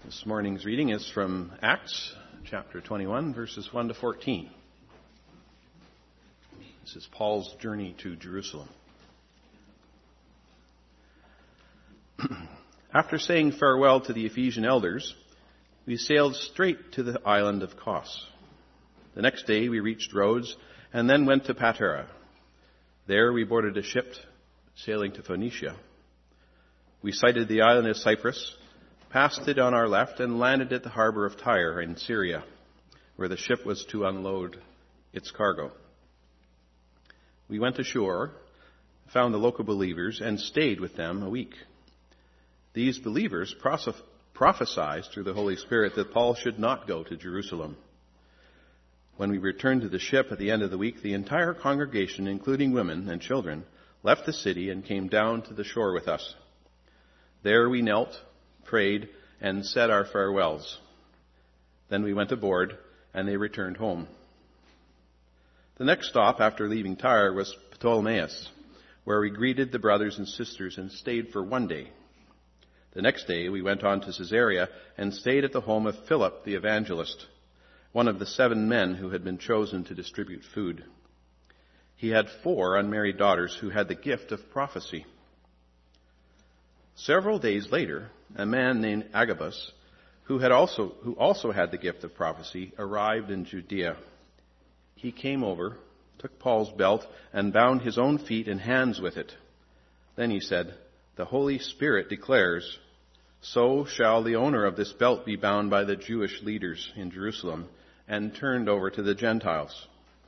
This morning's reading is from Acts chapter 21, verses 1 to 14. This is Paul's journey to Jerusalem. After saying farewell to the Ephesian elders, we sailed straight to the island of Kos. The next day we reached Rhodes and then went to Patara. There we boarded a ship sailing to Phoenicia. We sighted the island of Cyprus, passed it on our left, and landed at the harbor of Tyre in Syria, where the ship was to unload its cargo. We went ashore, found the local believers, and stayed with them a week. These believers prophesied through the Holy Spirit that Paul should not go to Jerusalem. When we returned to the ship at the end of the week, the entire congregation, including women and children, left the city and came down to the shore with us. There we knelt, prayed, and said our farewells. Then we went aboard, and they returned home. The next stop after leaving Tyre was Ptolemais, where we greeted the brothers and sisters and stayed for one day. The next day we went on to Caesarea and stayed at the home of Philip the evangelist, one of the 7 men who had been chosen to distribute food. He had 4 unmarried daughters who had the gift of prophecy. Several days later, a man named Agabus, who also had the gift of prophecy, arrived in Judea. He came over, took Paul's belt, and bound his own feet and hands with it. Then he said, "The Holy Spirit declares, so shall the owner of this belt be bound by the Jewish leaders in Jerusalem and turned over to the Gentiles."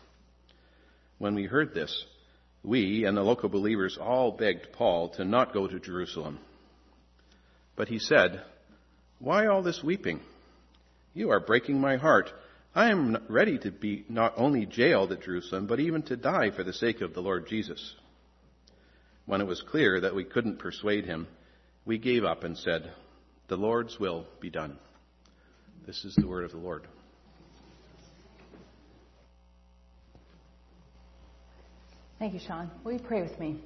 When we heard this, we and the local believers all begged Paul to not go to Jerusalem. But he said, "Why all this weeping? You are breaking my heart. I am ready to be not only jailed at Jerusalem, but even to die for the sake of the Lord Jesus." When it was clear that we couldn't persuade him, we gave up and said, "The Lord's will be done." This is the word of the Lord. Thank you, Sean. Will you pray with me?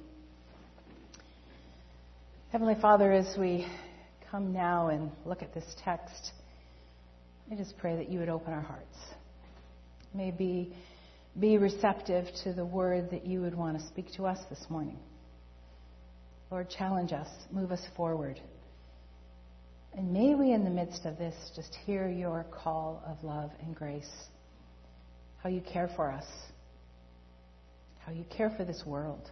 Heavenly Father, as we come now and look at this text, I just pray that you would open our hearts. May be receptive to the word that you would want to speak to us this morning. Lord, challenge us, move us forward. And may we, in the midst of this, just hear your call of love and grace. How you care for us. How you care for this world.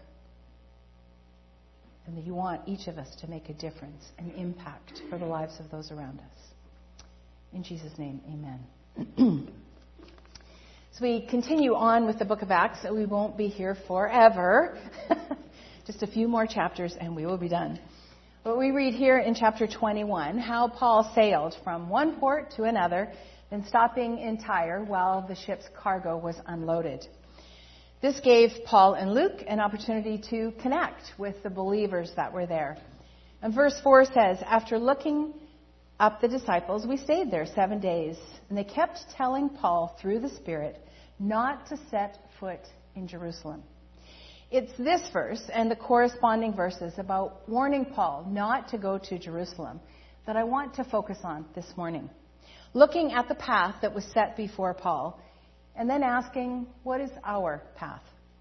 And that you want each of us to make a difference, an impact for the lives of those around us. In Jesus' name, amen. So we continue on with the book of Acts. We won't be here forever. Just a few more chapters and we will be done. But we read here in chapter 21 how Paul sailed from one port to another, then stopping in Tyre while the ship's cargo was unloaded. This gave Paul and Luke an opportunity to connect with the believers that were there. And verse 4 says, "After looking up the disciples, we stayed there 7 days, and they kept telling Paul through the Spirit not to set foot in Jerusalem." It's this verse and the corresponding verses about warning Paul not to go to Jerusalem that I want to focus on this morning. Looking at the path that was set before Paul, and then asking, what is our path?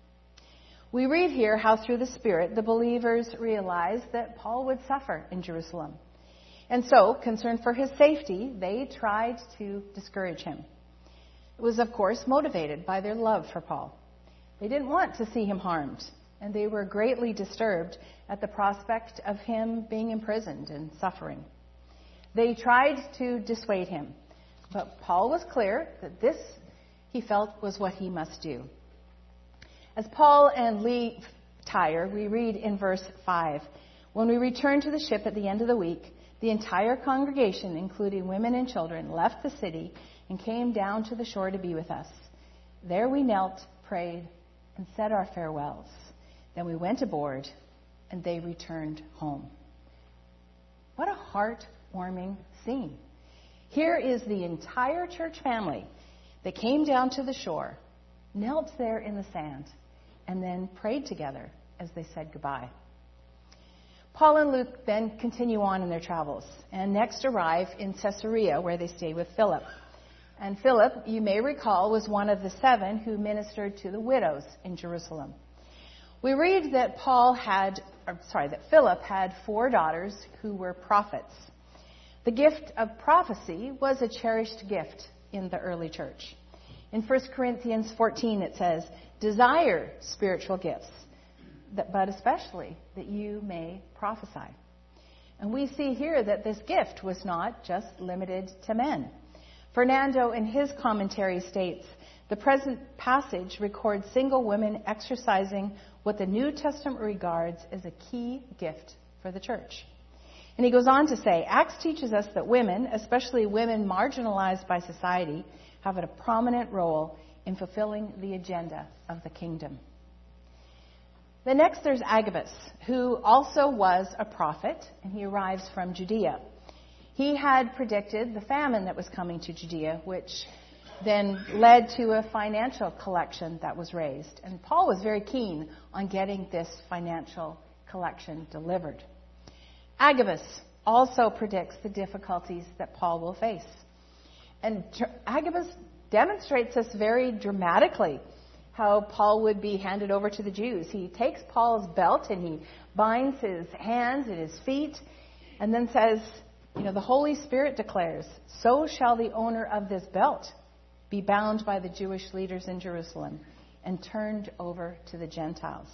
We read here how through the Spirit the believers realized that Paul would suffer in Jerusalem. And so, concerned for his safety, they tried to discourage him. It was, of course, motivated by their love for Paul. They didn't want to see him harmed, and they were greatly disturbed at the prospect of him being imprisoned and suffering. They tried to dissuade him, but Paul was clear that this, he felt, was what he must do. As Paul and leave Tyre, we read in verse 5, "When we returned to the ship at the end of the week, the entire congregation, including women and children, left the city and came down to the shore to be with us. There we knelt, prayed, and said our farewells. Then we went aboard, and they returned home." What a heartwarming scene. Here is the entire church family that came down to the shore, knelt there in the sand, and then prayed together as they said goodbye. Paul and Luke then continue on in their travels and next arrive in Caesarea, where they stay with Philip. And Philip, you may recall, was one of the 7 who ministered to the widows in Jerusalem. We read that Philip had 4 daughters who were prophets. The gift of prophecy was a cherished gift in the early church. In 1 Corinthians 14 it says, "Desire spiritual gifts, but especially that you may prophesy." And we see here that this gift was not just limited to men. Fernando, in his commentary, states, "The present passage records single women exercising what the New Testament regards as a key gift for the church." And he goes on to say, "Acts teaches us that women, especially women marginalized by society, have a prominent role in fulfilling the agenda of the kingdom." Then next there's Agabus, who also was a prophet, and he arrives from Judea. He had predicted the famine that was coming to Judea, which then led to a financial collection that was raised. And Paul was very keen on getting this financial collection delivered. Agabus also predicts the difficulties that Paul will face. And Agabus demonstrates us very dramatically how Paul would be handed over to the Jews. He takes Paul's belt and he binds his hands and his feet and then says, the Holy Spirit declares, "So shall the owner of this belt be bound by the Jewish leaders in Jerusalem and turned over to the Gentiles."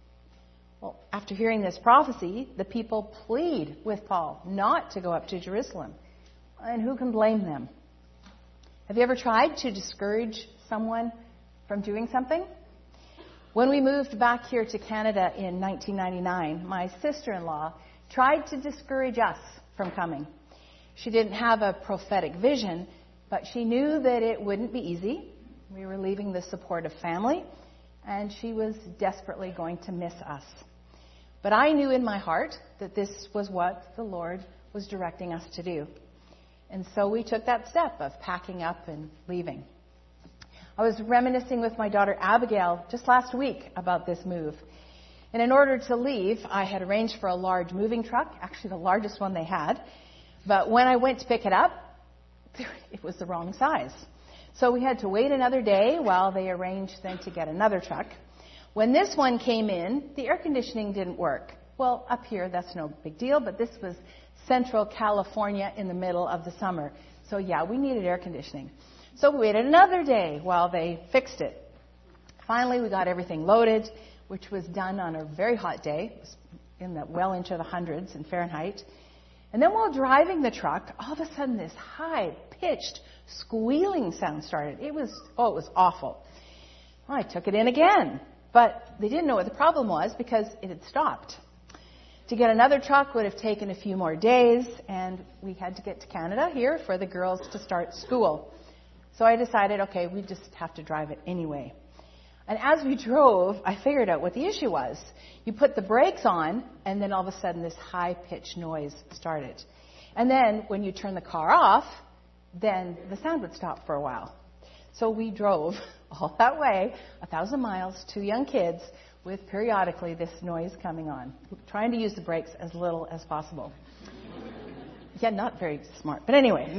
Well, after hearing this prophecy, the people plead with Paul not to go up to Jerusalem. And who can blame them? Have you ever tried to discourage someone from doing something? When we moved back here to Canada in 1999, my sister-in-law tried to discourage us from coming. She didn't have a prophetic vision, but she knew that it wouldn't be easy. We were leaving the supportive family, and she was desperately going to miss us. But I knew in my heart that this was what the Lord was directing us to do. And so we took that step of packing up and leaving. I was reminiscing with my daughter Abigail just last week about this move. And in order to leave, I had arranged for a large moving truck, actually the largest one they had. But when I went to pick it up, it was the wrong size. So we had to wait another day while they arranged then to get another truck. When this one came in, the air conditioning didn't work. Well, up here, that's no big deal, but this was Central California in the middle of the summer. So yeah, we needed air conditioning. So we waited another day while they fixed it. Finally, we got everything loaded, which was done on a very hot day. It was well into the hundreds in Fahrenheit. And then while driving the truck, all of a sudden this high-pitched squealing sound started. It was awful. Well, I took it in again, but they didn't know what the problem was because it had stopped. To get another truck would have taken a few more days, and we had to get to Canada here for the girls to start school. So I decided, okay, we just have to drive it anyway. And as we drove, I figured out what the issue was. You put the brakes on, and then all of a sudden this high-pitched noise started. And then when you turn the car off, then the sound would stop for a while. So we drove all that way, 1,000 miles, 2 young kids, with periodically this noise coming on, trying to use the brakes as little as possible. Yeah, not very smart. But anyway,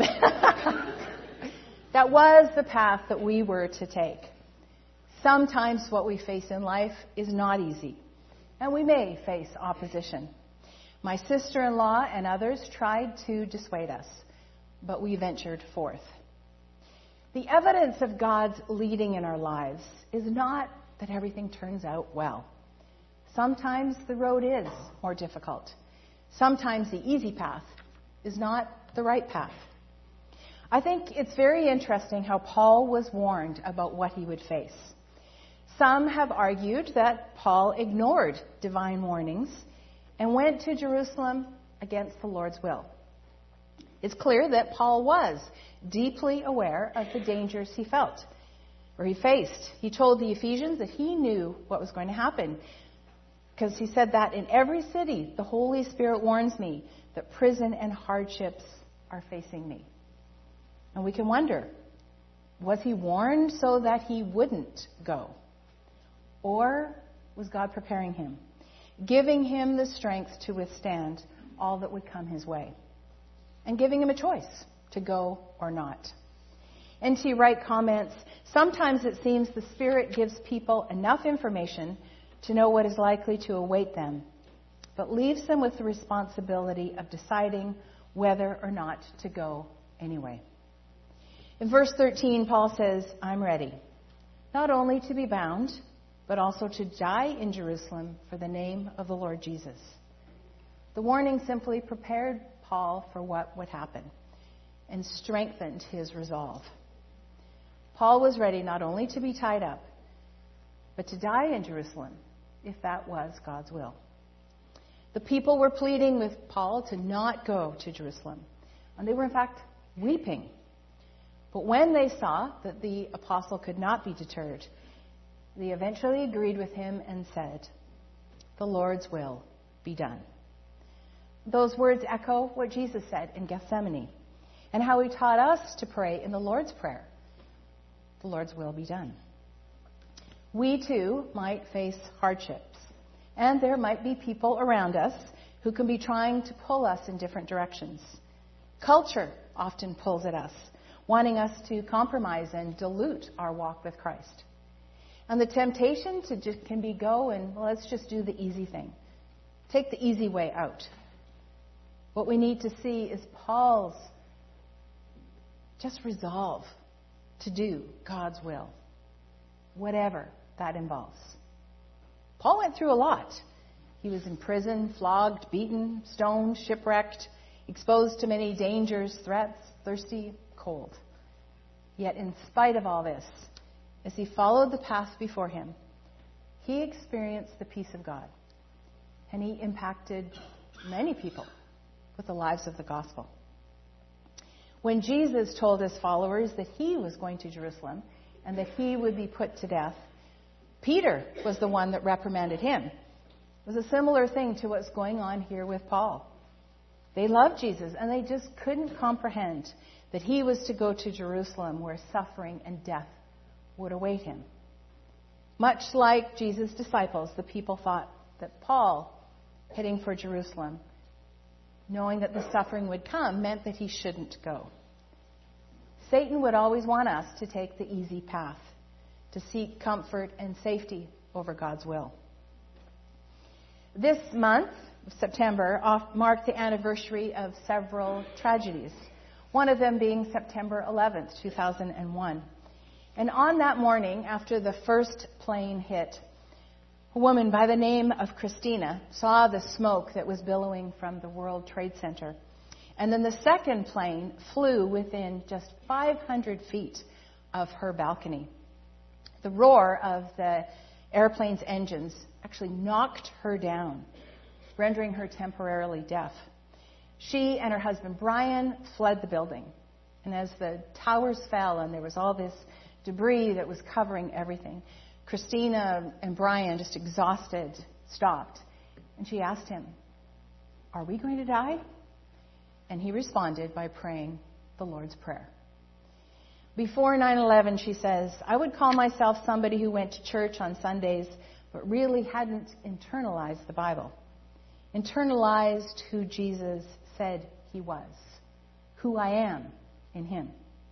that was the path that we were to take. Sometimes what we face in life is not easy, and we may face opposition. My sister-in-law and others tried to dissuade us, but we ventured forth. The evidence of God's leading in our lives is not that everything turns out well. Sometimes the road is more difficult. Sometimes the easy path is not the right path. I think it's very interesting how Paul was warned about what he would face. Some have argued that Paul ignored divine warnings and went to Jerusalem against the Lord's will. It's clear that Paul was deeply aware of the dangers he felt, or he faced. He told the Ephesians that he knew what was going to happen, because he said that in every city, the Holy Spirit warns me that prison and hardships are facing me. And we can wonder, was he warned so that he wouldn't go? Or was God preparing him? giving him the strength to withstand all that would come his way, and giving him a choice to go or not. N.T. Wright comments, sometimes it seems the Spirit gives people enough information to know what is likely to await them, but leaves them with the responsibility of deciding whether or not to go anyway. In verse 13, Paul says, I'm ready, not only to be bound, but also to die in Jerusalem for the name of the Lord Jesus. The warning simply prepared Paul for what would happen and strengthened his resolve. Paul was ready not only to be tied up, but to die in Jerusalem, if that was God's will. The people were pleading with Paul to not go to Jerusalem, and they were in fact weeping. But when they saw that the apostle could not be deterred, they eventually agreed with him and said, the Lord's will be done. Those words echo what Jesus said in Gethsemane and how he taught us to pray in the Lord's Prayer. The Lord's will be done. We too might face hardships, and there might be people around us who can be trying to pull us in different directions. Culture often pulls at us, wanting us to compromise and dilute our walk with Christ. And the temptation can be go and, well, let's just do the easy thing. Take the easy way out. What we need to see is Paul's just resolve to do God's will, whatever that involves. Paul went through a lot. He was in prison, flogged, beaten, stoned, shipwrecked, exposed to many dangers, threats, thirsty, cold. Yet in spite of all this, as he followed the path before him, he experienced the peace of God. And he impacted many people with the lives of the gospel. When Jesus told his followers that he was going to Jerusalem and that he would be put to death, Peter was the one that reprimanded him. It was a similar thing to what's going on here with Paul. They loved Jesus, and they just couldn't comprehend that he was to go to Jerusalem where suffering and death would await him. Much like Jesus' disciples, the people thought that Paul, heading for Jerusalem, knowing that the suffering would come, meant that he shouldn't go. Satan would always want us to take the easy path, to seek comfort and safety over God's will. This month, September, marked the anniversary of several tragedies, one of them being September 11th, 2001. And on that morning, after the first plane hit, a woman by the name of Christina saw the smoke that was billowing from the World Trade Center. And then the second plane flew within just 500 feet of her balcony. The roar of the airplane's engines actually knocked her down, rendering her temporarily deaf. She and her husband Brian fled the building. And as the towers fell and there was all this debris that was covering everything, Christina and Brian, just exhausted, stopped. And she asked him, "Are we going to die?" And he responded by praying the Lord's Prayer. Before 9/11, she says, "I would call myself somebody who went to church on Sundays, but really hadn't internalized the Bible, internalized who Jesus said he was, who I am in him."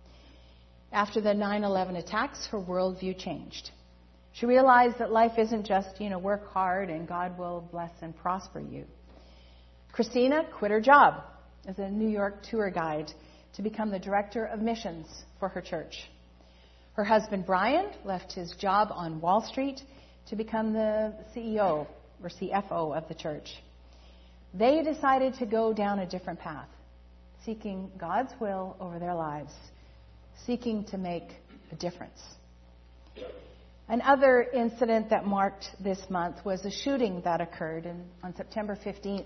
After the 9/11 attacks, her worldview changed. She realized that life isn't just, work hard and God will bless and prosper you. Christina quit her job as a New York tour guide to become the director of missions for her church. Her husband Brian left his job on Wall Street to become the CEO or CFO of the church. They decided to go down a different path, seeking God's will over their lives, seeking to make a difference. Another incident that marked this month was a shooting that occurred on September 15th,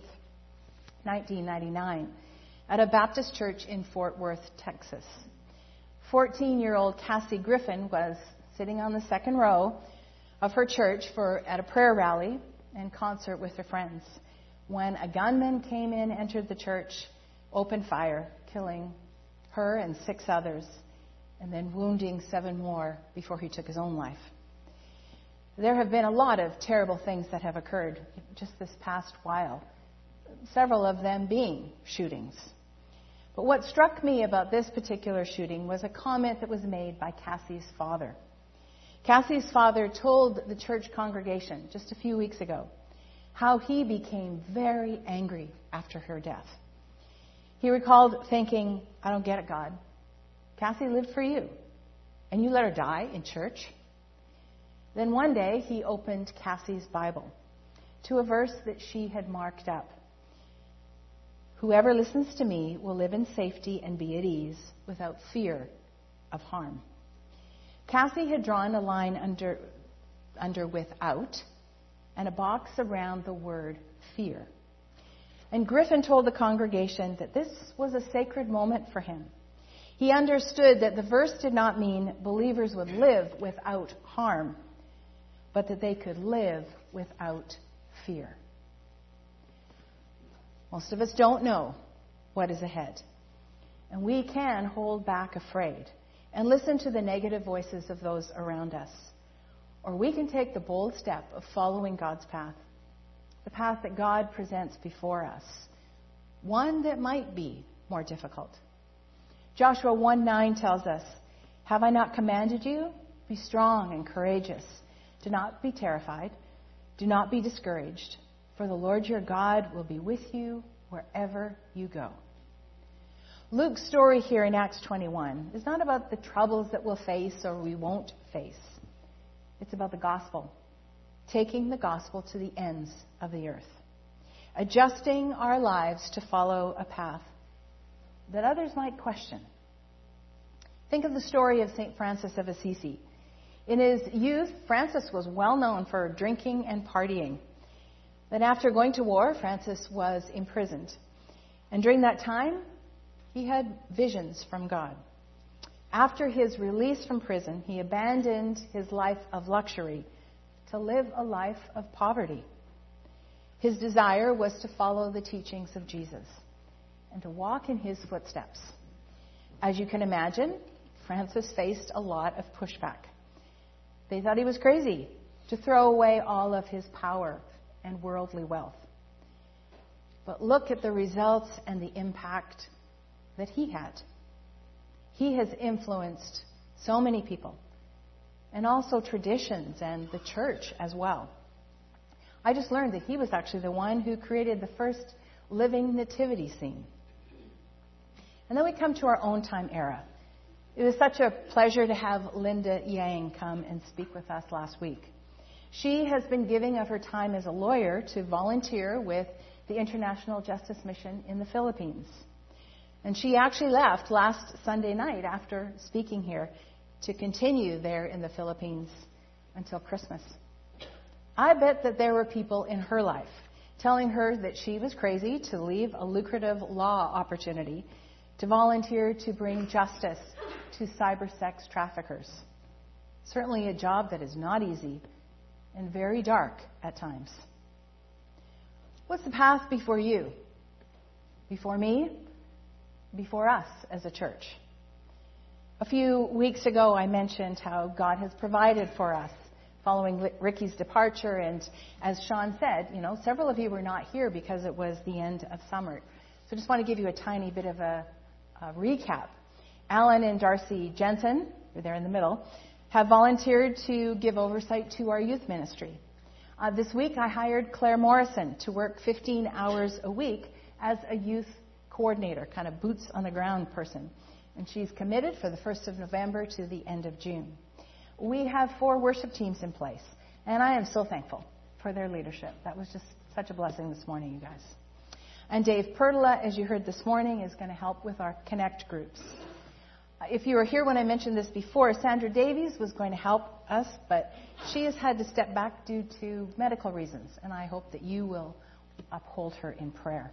1999, at a Baptist church in Fort Worth, Texas. 14-year-old Cassie Griffin was sitting on the second row of her church at a prayer rally and concert with her friends when a gunman came in, entered the church, opened fire, killing her and 6 others, and then wounding 7 more before he took his own life. There have been a lot of terrible things that have occurred just this past while, several of them being shootings. But what struck me about this particular shooting was a comment that was made by Cassie's father. Cassie's father told the church congregation just a few weeks ago how he became very angry after her death. He recalled thinking, I don't get it, God. Cassie lived for you, and you let her die in church? Then one day he opened Cassie's Bible to a verse that she had marked up. Whoever listens to me will live in safety and be at ease without fear of harm. Cassie had drawn a line under without and a box around the word fear. And Griffin told the congregation that this was a sacred moment for him. He understood that the verse did not mean believers would live without harm, but that they could live without fear. Most of us don't know what is ahead, and we can hold back afraid and listen to the negative voices of those around us. Or we can take the bold step of following God's path, the path that God presents before us, one that might be more difficult. Joshua 1:9 tells us, have I not commanded you? Be strong and courageous. Do not be terrified. Do not be discouraged, for the Lord your God will be with you wherever you go. Luke's story here in Acts 21 is not about the troubles that we'll face or we won't face. It's about the gospel, taking the gospel to the ends of the earth, adjusting our lives to follow a path that others might question. Think of the story of St. Francis of Assisi. In his youth, Francis was well known for drinking and partying. Then after going to war, Francis was imprisoned. And during that time, he had visions from God. After his release from prison, he abandoned his life of luxury to live a life of poverty. His desire was to follow the teachings of Jesus and to walk in his footsteps. As you can imagine, Francis faced a lot of pushback. They thought he was crazy to throw away all of his power and worldly wealth. But look at the results and the impact that he had. He has influenced so many people, and also traditions and the church as well. I just learned that he was actually the one who created the first living nativity scene. And then we come to our own time era. It was such a pleasure to have Linda Yang come and speak with us last week. She has been giving of her time as a lawyer to volunteer with the International Justice Mission in the Philippines. And she actually left last Sunday night after speaking here to continue there in the Philippines until Christmas. I bet that there were people in her life telling her that she was crazy to leave a lucrative law opportunity to volunteer to bring justice to cyber sex traffickers. Certainly a job that is not easy and very dark at times. What's the path before you? Before me? Before us as a church? A few weeks ago I mentioned how God has provided for us following Ricky's departure, and as Sean said, several of you were not here because it was the end of summer. So I just want to give you a tiny bit of a recap. Alan and Darcy Jensen, who are there in the middle, have volunteered to give oversight to our youth ministry. This week I hired Claire Morrison to work 15 hours a week as a youth coordinator, kind of boots on the ground person. And she's committed for the 1st of November to the end of June. We have 4 worship teams in place, and I am so thankful for their leadership. That was just such a blessing this morning, you guys. And Dave Pertula, as you heard this morning, is going to help with our Connect groups. If you were here when I mentioned this before, Sandra Davies was going to help us, but she has had to step back due to medical reasons, and I hope that you will uphold her in prayer.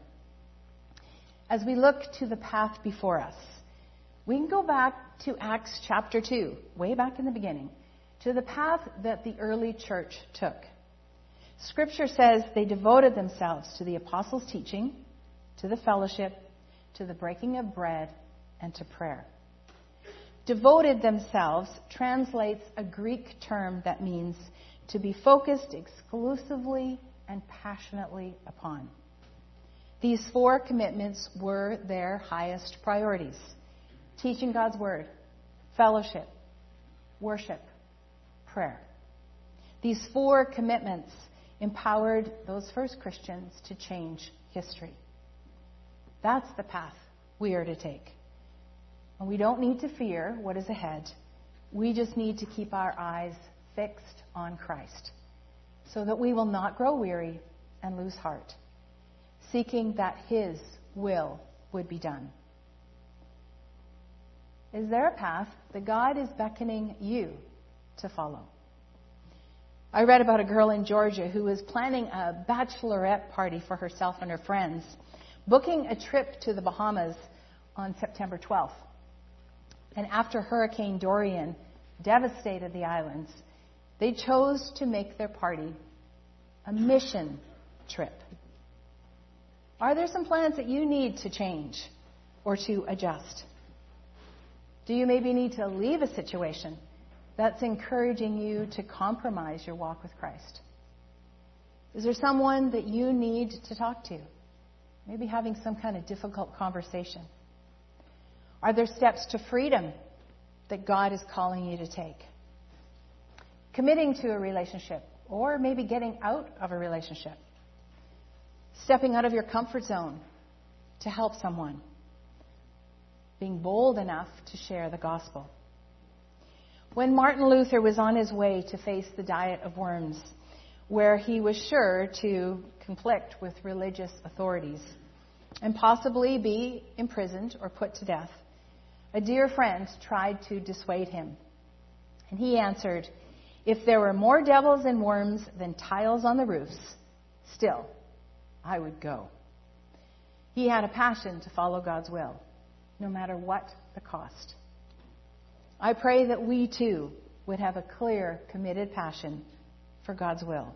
As we look to the path before us, we can go back to Acts chapter 2, way back in the beginning, to the path that the early church took. Scripture says they devoted themselves to the apostles' teaching, to the fellowship, to the breaking of bread, and to prayer. Devoted themselves translates a Greek term that means to be focused exclusively and passionately upon. These 4 commitments were their highest priorities: teaching God's Word, fellowship, worship, prayer. These 4 commitments empowered those first Christians to change history. That's the path we are to take. And we don't need to fear what is ahead. We just need to keep our eyes fixed on Christ so that we will not grow weary and lose heart, seeking that His will would be done. Is there a path that God is beckoning you to follow? I read about a girl in Georgia who was planning a bachelorette party for herself and her friends, booking a trip to the Bahamas on September 12th. And after Hurricane Dorian devastated the islands, they chose to make their party a mission trip. Are there some plans that you need to change or to adjust? Do you maybe need to leave a situation that's encouraging you to compromise your walk with Christ? Is there someone that you need to talk to? Maybe having some kind of difficult conversation. Are there steps to freedom that God is calling you to take? Committing to a relationship, or maybe getting out of a relationship. Stepping out of your comfort zone to help someone. Being bold enough to share the gospel. When Martin Luther was on his way to face the Diet of Worms, where he was sure to conflict with religious authorities and possibly be imprisoned or put to death, a dear friend tried to dissuade him. And he answered, "If there were more devils and worms than tiles on the roofs, still, I would go." He had a passion to follow God's will, no matter what the cost. I pray that we too would have a clear, committed passion for God's will.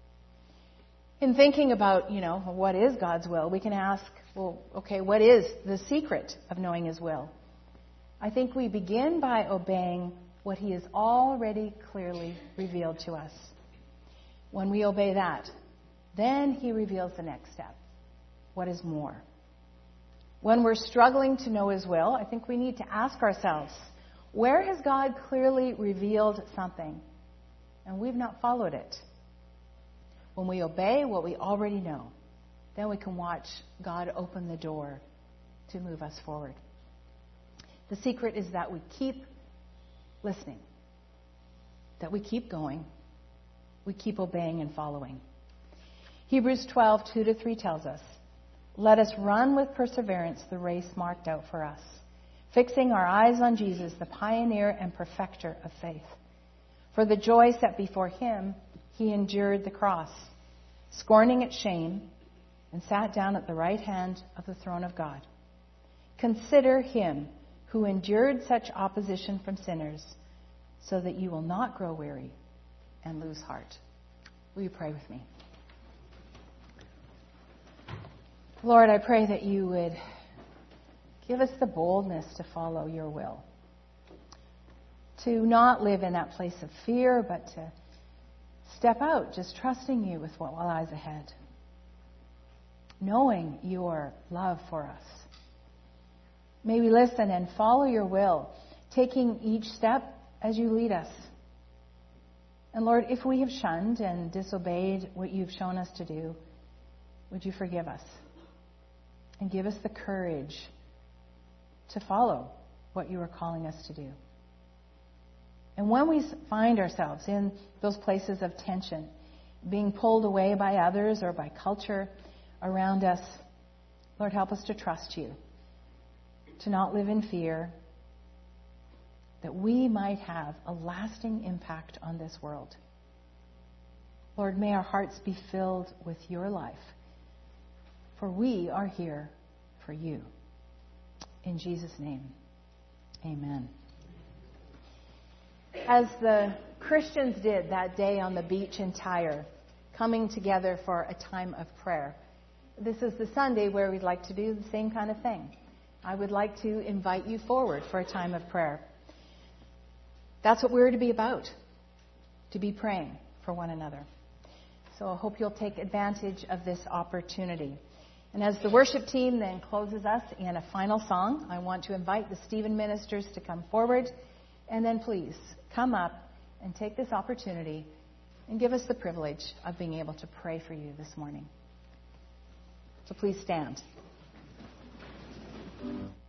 In thinking about, what is God's will, we can ask, what is the secret of knowing His will? I think we begin by obeying what He has already clearly revealed to us. When we obey that, then He reveals the next step. What is more? When we're struggling to know His will, I think we need to ask ourselves, where has God clearly revealed something and we've not followed it? When we obey what we already know, then we can watch God open the door to move us forward. The secret is that we keep listening, that we keep going, we keep obeying and following. Hebrews 12:2-3 tells us, "Let us run with perseverance the race marked out for us, fixing our eyes on Jesus, the pioneer and perfecter of faith. For the joy set before Him, He endured the cross, scorning its shame, and sat down at the right hand of the throne of God. Consider Him who endured such opposition from sinners, so that you will not grow weary and lose heart." Will you pray with me? Lord, I pray that you would give us the boldness to follow your will, to not live in that place of fear, but to step out, just trusting you with what lies ahead, knowing your love for us. May we listen and follow your will, taking each step as you lead us. And Lord, if we have shunned and disobeyed what you've shown us to do, would you forgive us and give us the courage to follow what you are calling us to do. And when we find ourselves in those places of tension, being pulled away by others or by culture around us, Lord, help us to trust you, to not live in fear, that we might have a lasting impact on this world. Lord, may our hearts be filled with your life, for we are here for you. In Jesus' name, amen. As the Christians did that day on the beach in Tyre, coming together for a time of prayer, this is the Sunday where we'd like to do the same kind of thing. I would like to invite you forward for a time of prayer. That's what we're to be about, to be praying for one another. So I hope you'll take advantage of this opportunity. And as the worship team then closes us in a final song, I want to invite the Stephen ministers to come forward. And then please come up and take this opportunity and give us the privilege of being able to pray for you this morning. So please stand.